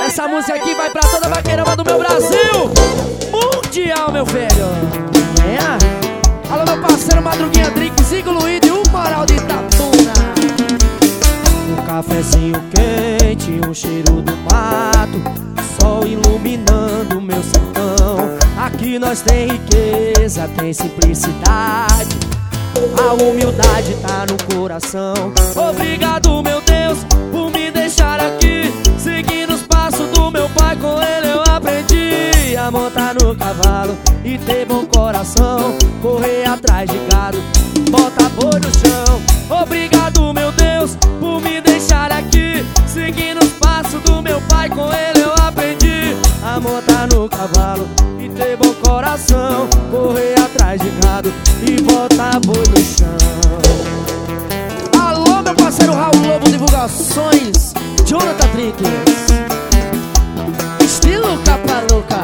Essa música aqui vai pra toda a vaqueirama do meu Brasil mundial, meu velho. É. Alô, meu parceiro Madruguinha Drinks, incluído e o Moral de Itabuna. Um cafezinho quente, um cheiro do mato, sol iluminando meu sertão. Aqui nós tem riqueza, tem simplicidade, a humildade tá no coração. Obrigado, meu Deus, por me deixar aqui, seguindo os passos do meu pai. Com ele eu aprendi a montar no cavalo e ter bom coração, correr atrás de gado, botar boi no chão. Obrigado, meu Deus, por me deixar aqui, seguindo os passos do meu pai. Com ele eu aprendi a montar no cavalo e ter bom coração, correr atrás de gado e botar boi no chão. Alô, meu parceiro Raul Lobo Divulgações, Jonathan Drinks, estilo capa louca.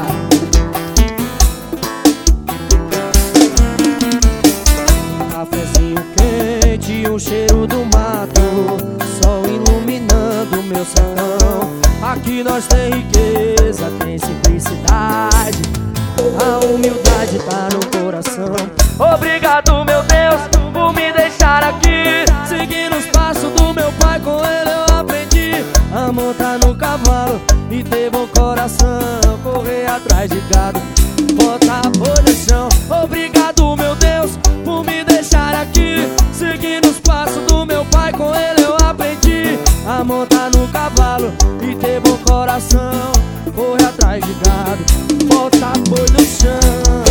Um cafezinho quente, um cheiro do mato, sol iluminando meu sertão. Aqui nós tem riqueza, tem simplicidade, a humildade tá no coração. Obrigado, meu Deus, por me deixar aqui, seguindo os passos do meu pai. Com ele eu aprendi a montar no cavalo e ter bom coração, correr atrás de gado, botar boi no chão. Obrigado, meu Deus, por me deixar aqui, seguindo os passos do meu pai. Com ele eu aprendi a montar no cavalo e ter bom coração, correr atrás de gado, botar boi no chão.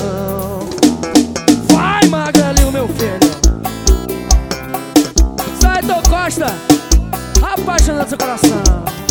Vai, Magrelinho, meu filho. Sai, Tô Costa, apaixonando seu coração.